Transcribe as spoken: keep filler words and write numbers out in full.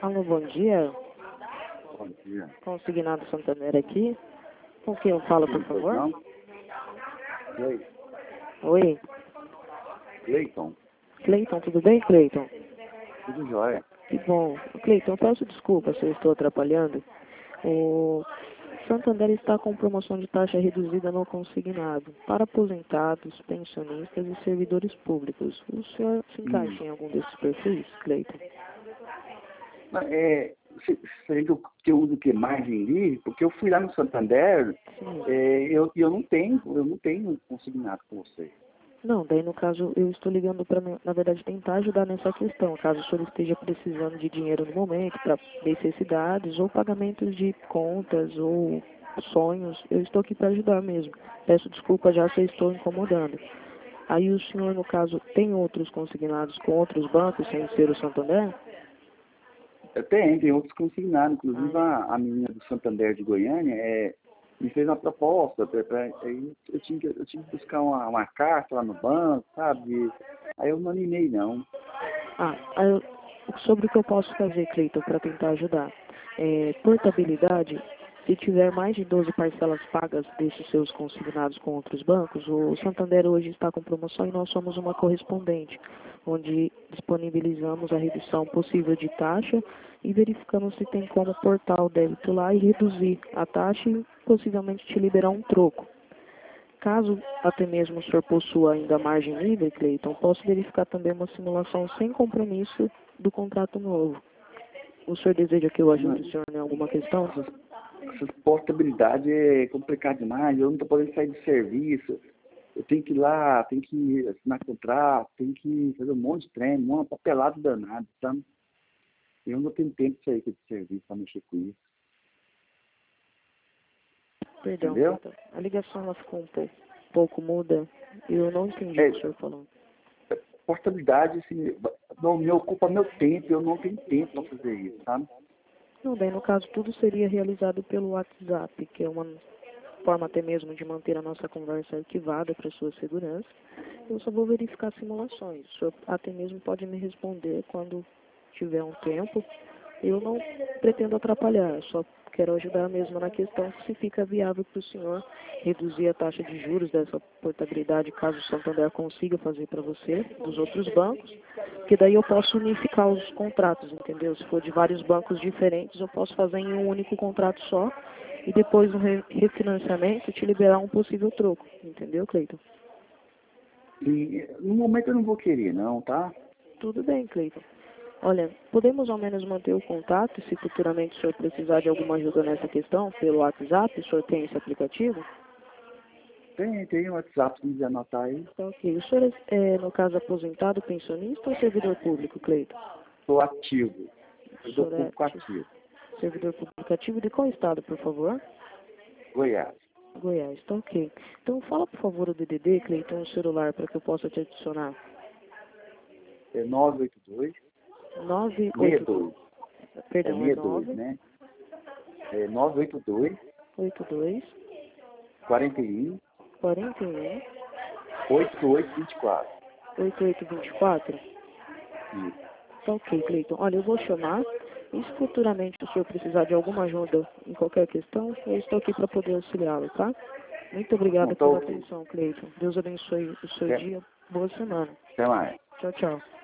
Alô, bom dia. Bom dia. Consignado Santander aqui. Com quem eu falo, por favor? Não? Oi. Oi. Cleiton. Cleiton, tudo bem, Cleiton? Tudo jóia. Que bom. Cleiton, eu peço desculpa se eu estou atrapalhando. O Santander está com promoção de taxa reduzida no consignado para aposentados, pensionistas e servidores públicos. O senhor se encaixa Hum. em algum desses perfis, Cleiton? Mas, É, se- seria que eu, que eu uso o que? Margem livre? Porque eu fui lá no Santander, Sim. é, eu, eu não tenho, eu não tenho consignado com você. Não, daí no caso eu estou ligando para, na verdade, tentar ajudar nessa questão, caso o senhor esteja precisando de dinheiro no momento para necessidades ou pagamentos de contas ou sonhos, eu estou aqui para ajudar mesmo. Peço desculpa já se eu estou incomodando. Aí o senhor, no caso, tem outros consignados com outros bancos sem ser o Santander? Eu tenho, tem outros consignados, inclusive Ah, a, a menina do Santander de Goiânia é, me fez uma proposta, pra, pra, aí eu, tinha que, eu tinha que buscar uma, uma carta lá no banco, sabe? Aí eu não animei não. ah, aí eu- sobre o que eu posso fazer, Cleiton, para tentar ajudar. É, portabilidade, se tiver mais de doze parcelas pagas desses seus consignados com outros bancos, o Santander hoje está com promoção e nós somos uma correspondente, onde disponibilizamos a redução possível de taxa e verificamos se tem como portar o débito lá e reduzir a taxa e possivelmente te liberar um troco. Caso até mesmo o senhor possua ainda margem livre, Cleiton, posso verificar também uma simulação sem compromisso do contrato novo. O senhor deseja que eu ajude o senhor em alguma questão? Essas, essas portabilidade é complicado demais, eu não estou podendo sair de serviço, eu tenho que ir lá, tenho que assinar contrato, tenho que fazer um monte de treino, uma papelada danada, sabe? Eu não tenho tempo de sair aqui de serviço para mexer com isso, Perdão, entendeu? Cleiton. A ligação ela ficou um pouco, pouco muda e eu não entendi o É, que o senhor falou. portabilidade, assim, não me ocupa meu tempo, eu não tenho tempo para fazer isso, sabe? Não, bem, no caso, tudo seria realizado pelo WhatsApp, que é uma forma até mesmo de manter a nossa conversa arquivada para sua segurança. Eu só vou verificar simulações. O senhor até mesmo pode me responder quando tiver um tempo. Eu não pretendo atrapalhar, eu só quero ajudar mesmo na questão se fica viável para o senhor reduzir a taxa de juros dessa portabilidade, caso o Santander consiga fazer para você, dos outros bancos, que daí eu posso unificar os contratos, entendeu? Se for de vários bancos diferentes, eu posso fazer em um único contrato só e depois no re- refinanciamento te liberar um possível troco, entendeu, Cleiton? E no momento eu não vou querer, não, tá? Tudo bem, Cleiton. Olha, podemos ao menos manter o contato e se futuramente o senhor precisar de alguma ajuda nessa questão pelo WhatsApp, o senhor tem esse aplicativo? Tem, tem um WhatsApp, se quiser anotar aí. Tá, ok. O senhor é, no caso, aposentado, pensionista ou servidor público, Cleiton? Sou ativo, O eu dou senhor é público ativo, servidor público ativo de qual estado, por favor? Goiás. Goiás, tá ok. Então fala, por favor, o D D D, Cleiton, o celular, para que eu possa te adicionar. É nove oito dois, nove oito dois. sessenta e dois, é Perdão, é sessenta e dois, nove né? É nove oito dois, oito dois quarenta e um, quarenta e um oitenta e oito vinte e quatro. oitenta e oito vinte e quatro. Isso. Tá ok, Cleiton. Olha, eu vou chamar. E se futuramente o senhor precisar de alguma ajuda em qualquer questão, eu estou aqui para poder auxiliá-lo, tá? Muito Bom, obrigada tá pela ouvindo. atenção, Cleiton. Deus abençoe o seu Até, dia. Boa semana. até mais. Tchau, tchau.